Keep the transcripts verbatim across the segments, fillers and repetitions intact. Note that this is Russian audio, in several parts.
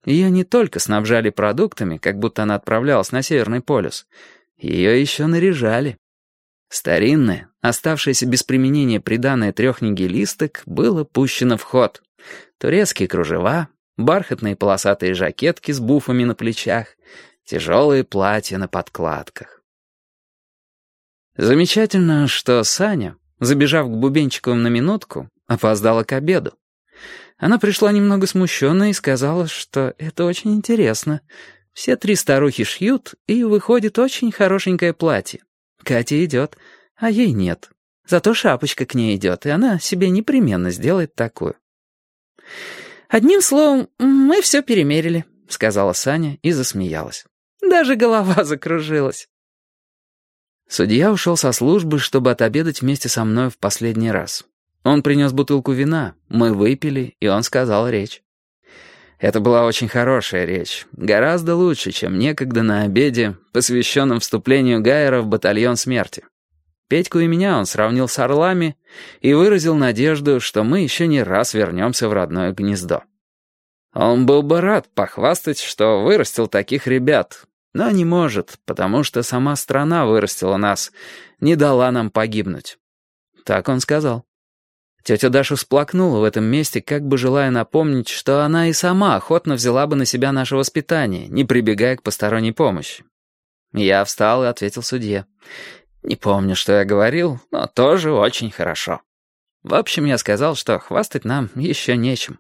Ее не только снабжали продуктами, как будто она отправлялась на Северный полюс. Ее еще наряжали. Старинное, оставшееся без применения приданое трех нигилисток, было пущено в ход. Турецкие кружева, бархатные полосатые жакетки с буфами на плечах, тяжелые платья на подкладках. Замечательно, что Саня, забежав к Бубенчиковым на минутку, опоздала к обеду. Она пришла немного смущенная и сказала, что это очень интересно. Все три старухи шьют, и выходит очень хорошенькое платье. Катя идет, а ей нет. Зато шапочка к ней идет, и она себе непременно сделает такую. «Одним словом, мы все перемерили», — сказала Саня и засмеялась. «Даже голова закружилась». Судья ушел со службы, чтобы отобедать вместе со мной в последний раз. Он принес бутылку вина, мы выпили, и он сказал речь. Это была очень хорошая речь, гораздо лучше, чем некогда на обеде, посвященном вступлению Гайера в батальон смерти. Петьку и меня он сравнил с орлами и выразил надежду, что мы еще не раз вернемся в родное гнездо. Он был бы рад похвастать, что вырастил таких ребят, но не может, потому что сама страна вырастила нас, не дала нам погибнуть. Так он сказал. Тетя Даша всплакнула в этом месте, как бы желая напомнить, что она и сама охотно взяла бы на себя наше воспитание, не прибегая к посторонней помощи. Я встал и ответил судье. Не помню, что я говорил, но тоже очень хорошо. В общем, я сказал, что хвастать нам еще нечем.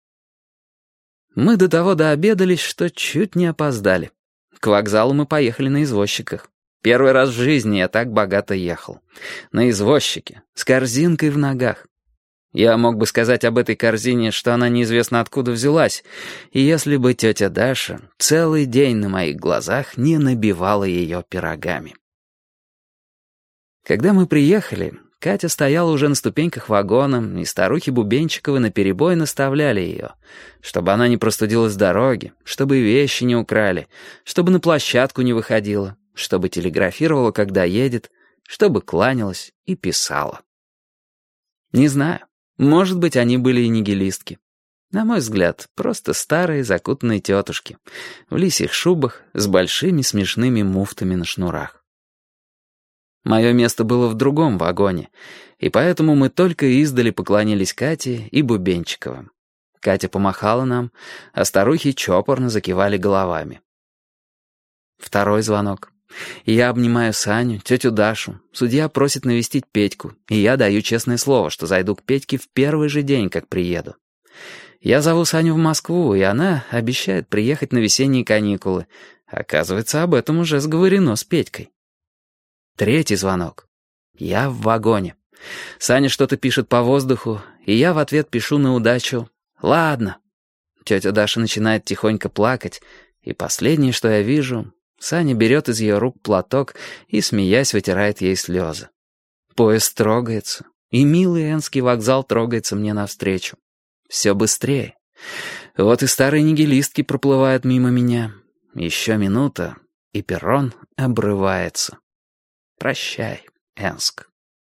Мы до того дообедались, что чуть не опоздали. К вокзалу мы поехали на извозчиках. Первый раз в жизни я так богато ехал. На извозчике, с корзинкой в ногах. Я мог бы сказать об этой корзине, что она неизвестно откуда взялась, и если бы тетя Даша целый день на моих глазах не набивала ее пирогами. Когда мы приехали, Катя стояла уже на ступеньках вагона, и старухи Бубенчиковы наперебой наставляли ее, чтобы она не простудилась с дороги, чтобы вещи не украли, чтобы на площадку не выходила, чтобы телеграфировала, когда едет, чтобы кланялась и писала. Не знаю. Может быть, они были и нигилистки. На мой взгляд, просто старые закутанные тетушки, в лисьих шубах с большими смешными муфтами на шнурах. Мое место было в другом вагоне, и поэтому мы только издали поклонились Кате и Бубенчиковым. Катя помахала нам, а старухи чопорно закивали головами. Второй звонок. Я обнимаю Саню, тетю Дашу. Судья просит навестить Петьку, и я даю честное слово, что зайду к Петьке в первый же день, как приеду. Я зову Саню в Москву, и она обещает приехать на весенние каникулы. Оказывается, об этом уже сговорено с Петькой. Третий звонок. Я в вагоне. Саня что-то пишет по воздуху, и я в ответ пишу на удачу «Ладно». Тетя Даша начинает тихонько плакать, и последнее, что я вижу... Саня берет из ее рук платок и, смеясь, вытирает ей слезы. Поезд трогается, и милый Энский вокзал трогается мне навстречу. Все быстрее. Вот и старые нигилистки проплывают мимо меня. Еще минута, и перрон обрывается. Прощай, Энск.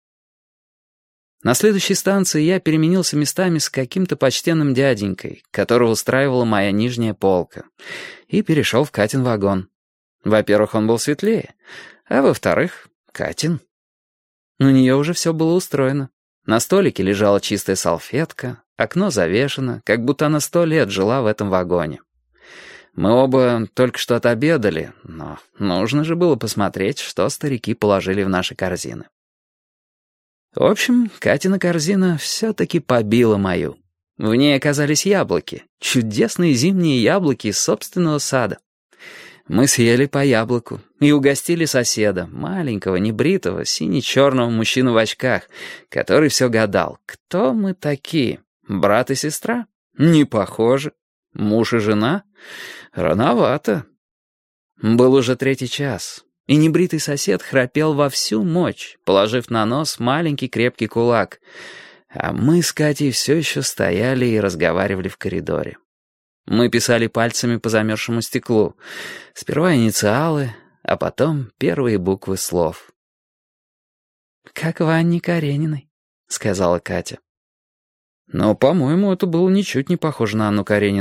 На следующей станции я переменился местами с каким-то почтенным дяденькой, которого устраивала моя нижняя полка, и перешел в Катин вагон. Во-первых, он был светлее, а во-вторых, Катин. У нее уже все было устроено. На столике лежала чистая салфетка, окно завешено, как будто она сто лет жила в этом вагоне. Мы оба только что отобедали, но нужно же было посмотреть, что старики положили в наши корзины. В общем, Катина корзина все-таки побила мою. В ней оказались яблоки, чудесные зимние яблоки из собственного сада. Мы съели по яблоку и угостили соседа, маленького, небритого, сине-черного мужчину в очках, который все гадал, кто мы такие, брат и сестра? Не похожи. Муж и жена? Рановато. Был уже третий час, и небритый сосед храпел во всю мощь, положив на нос маленький крепкий кулак, а мы с Катей все еще стояли и разговаривали в коридоре. Мы писали пальцами по замерзшему стеклу. Сперва инициалы, а потом первые буквы слов. «Как в Анне Карениной», — сказала Катя. Но, по-моему, это было ничуть не похоже на Анну Каренину.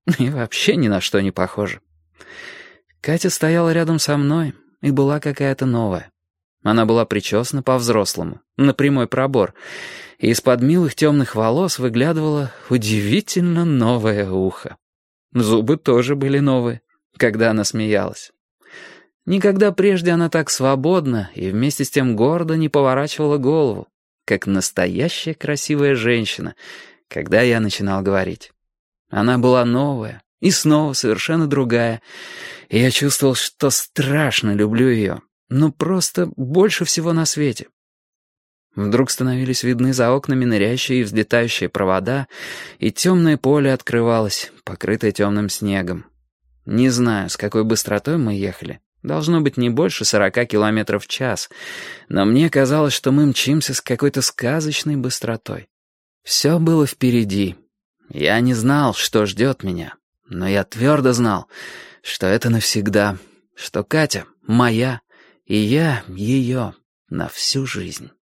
И вообще ни на что не похожа. Катя стояла рядом со мной и была какая-то новая. Она была причесана по-взрослому, на прямой пробор, и из-под милых темных волос выглядывало удивительно новое ухо. Зубы тоже были новые, когда она смеялась. Никогда прежде она так свободно и вместе с тем гордо не поворачивала голову, как настоящая красивая женщина, когда я начинал говорить. Она была новая и снова совершенно другая, и я чувствовал, что страшно люблю ее, ну просто больше всего на свете. Вдруг становились видны за окнами ныряющие и взлетающие провода, и темное поле открывалось, покрытое темным снегом. Не знаю, с какой быстротой мы ехали. Должно быть не больше сорока километров в час, но мне казалось, что мы мчимся с какой-то сказочной быстротой. Все было впереди. Я не знал, что ждет меня, но я твердо знал, что это навсегда, что Катя моя, и я ее на всю жизнь.